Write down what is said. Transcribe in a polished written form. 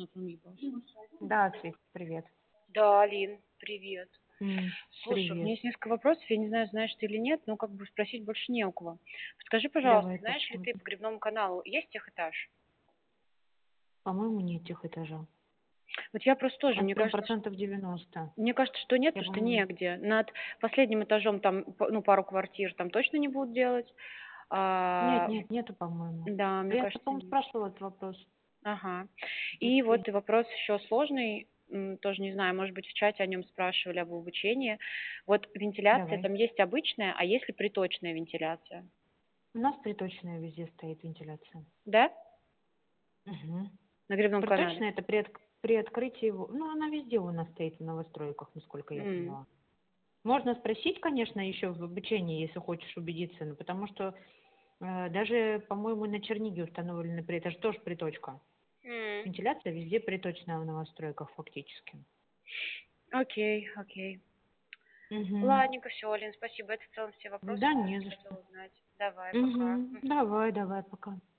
Да, Свет, привет. Да, Алин, привет. Слушай, у меня Привет. есть несколько вопросов, я не знаю, знаешь ты или нет, но как бы спросить больше не у кого. Скажи, пожалуйста, Давай по знаешь ли поводу. ты по грибному каналу есть техэтаж? По-моему, нет техэтажа. Вот я просто тоже, Он прям процентов 90. мне кажется, что нет, Я, потому что по-моему... негде. Над последним этажом там, ну, пару квартир там точно не будут делать. Нет, А, нет, нету, по-моему. да, мне Я, кажется, по-моему, нет. спрашивала этот вопрос. Ага. И Если... вот и вопрос еще сложный, тоже не знаю, может быть, в чате о нем спрашивали, об обучении. Вот вентиляция Давай. там есть обычная, а есть ли приточная вентиляция? У нас приточная везде стоит вентиляция. Да? Угу. На грибном канале? Приточная это при открытии его... Ну, она везде у нас стоит в новостройках, насколько я М. поняла. Можно спросить, конечно, еще в обучении, если хочешь убедиться, но потому что даже, по-моему, на Черниге установлена, это же тоже приточка. М. Вентиляция везде приточная в новостройках фактически. Окей, окей. Угу. Ладненько, все, Алин, спасибо. Это в целом все вопросы, Да, которые не я за что. хотела узнать. Давай, пока. Угу. Давай, давай, пока.